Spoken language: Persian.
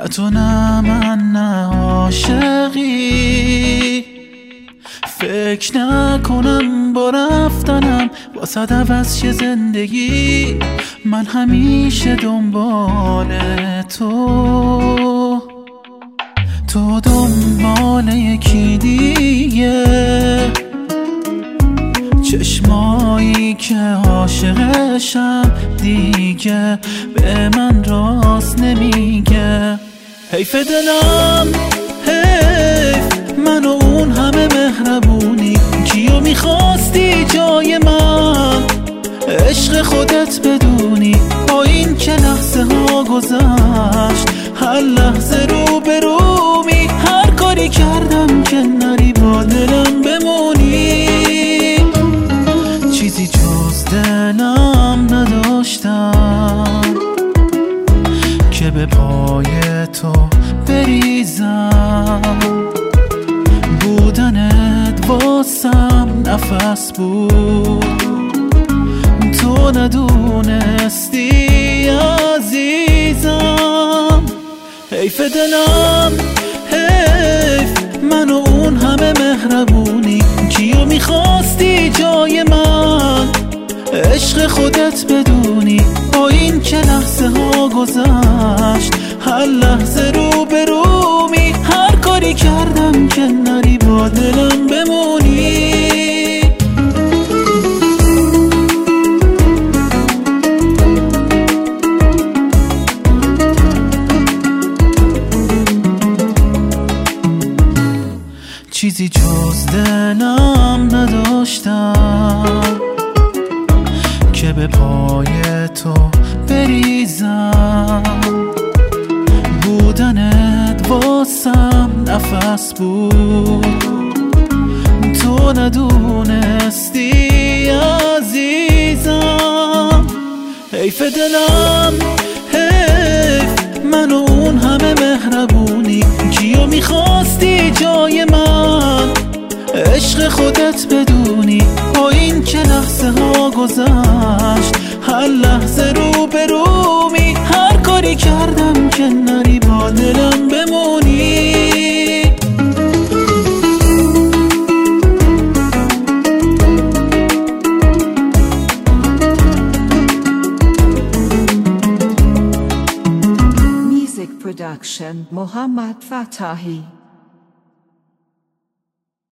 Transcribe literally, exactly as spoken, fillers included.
تو نه من نه عاشقی. فکر نکنم با رفتنم واسه عوض شه زندگی. من همیشه دنبال تو، تو دنبال یکی دیگه. چشمایی که عاشقشم دیگه به من راست نمیگه. حیف دلم حیف، من و اون همه مهربونی. کیو میخواستی جای من؟ عشق خودت بدونی. با این که لحظه ها گذشت، هر لحظه رو به رومی. هر کاری کردم که نری با دلم بمونی. چیزی جز دلم نداشتم که به پای تو بریزم. بودنت واسم نفس بود، تو ندونستی عزیزم. حیف دلم حیف، من و اون همه مهربونی. کیو میخواستی جای من؟ عشق خودت بدونی. با این که لحظه ها گذشت، هر لحظه رو به رومی. هر کاری کردم که نری با دلم بمونی. چیزی جز دلم نداشتم که به پای تو بریزم. بودنت واسم نفس بود، تو ندونستی عزیزم. حیف دلم حیف، من و اون همه مهربونی. کیو میخواستی جای من؟ عشق خودت بدونی. با این که لحظه ها گذشت، هر لحظه رو به رومی. هر کاری کردم که نری با دلم بمونی. Production Muhammad Fatahi.